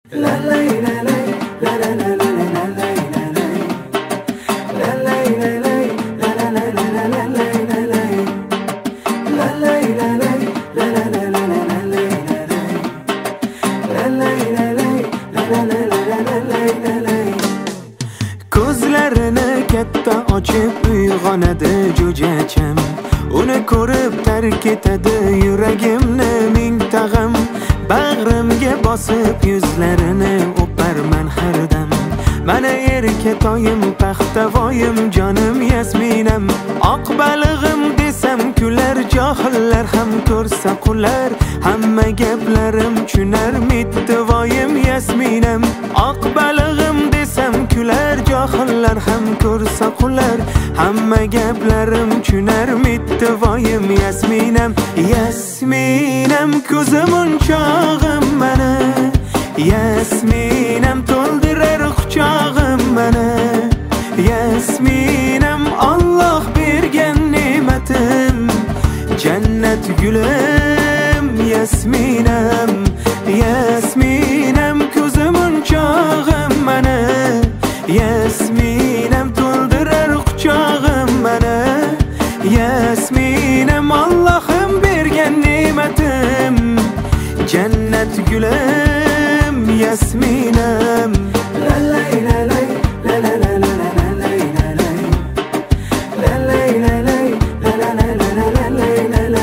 Ko'zlarini katta ochib uyg'onadi jo'jacham, uni ko'rib tark etadi yuragimni ming tag'in. Bag'rimga bosib yuzlarini o'parman har dam. Mana erkatoyim paxtavoyim jonim Yasminam, oq balig'im desam kular, johillar ham ko'rsa qular. Hamma gaplarim tushunar mittivoyim Yasminam, oq balig'im desam kular, johillar ham ko'rsa qular. Hamma gaplarim tushunar mittivoyim Yasminam. Yasminam ko'zim unchog'im mana, Yasminam to'ldirar quchog'im mana. Yasminam Alloh bergan ne'matim, jannat gulim Yasminam. Yasminam ko'zim unchog'im mana, Yasminam to'ldirar quchog'im mana. Yasminam Allohim bergan ne'matim, jannat gulim Yasminam. La la la la la la la la la la la la la la la la la la la la.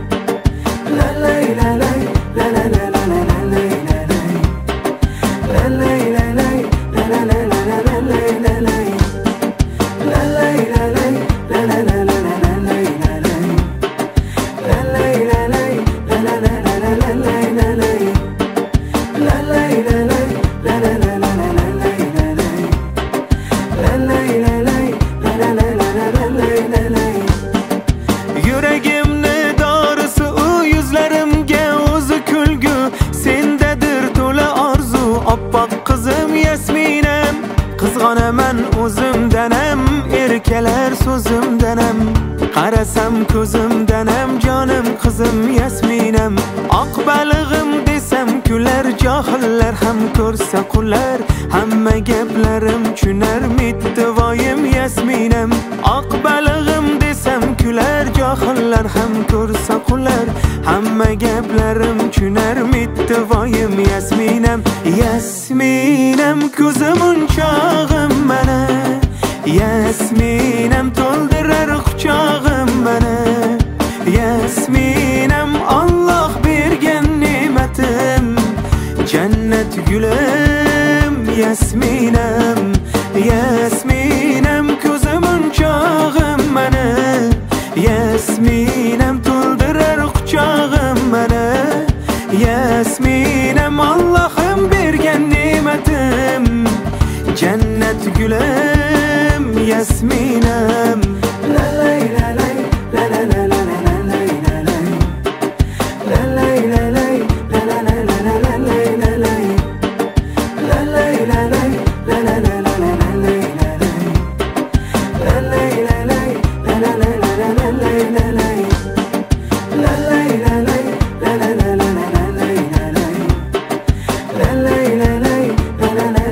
Yuragimni dorisi u, yuzlarimga o'zi kulgu, sendadir to'la orzu, oppoq qizim Yasminam. Qizg'onaman o'zimdanam, erkalar so'zimdanam, qarasam ko'zimdanam jonim qizim Yasminam. Oq balig'im desam kular, johillar ham ko'rsa qular. Hamma gaplarim tushunar mittivoyim Yasminam, oq balig'im desam kular, johillar ham ko'rsa qular. Hamma gaplarim tushunar mittivoyim Yasminam. Yasminam ko'zim unchog'im mana, Yasminam to'ldirar quchog'im mana. Yasminam Alloh bergan ne'matim, jannat gulim Yasminam. Yasminam ko'zim unchog'im mana, Yasminam to'ldirar quchog'im mana. Yasminam Allohim bergan ne'matim, jannat gulim Yasminam. La la la la la la la la la la la la la la la la la la la la.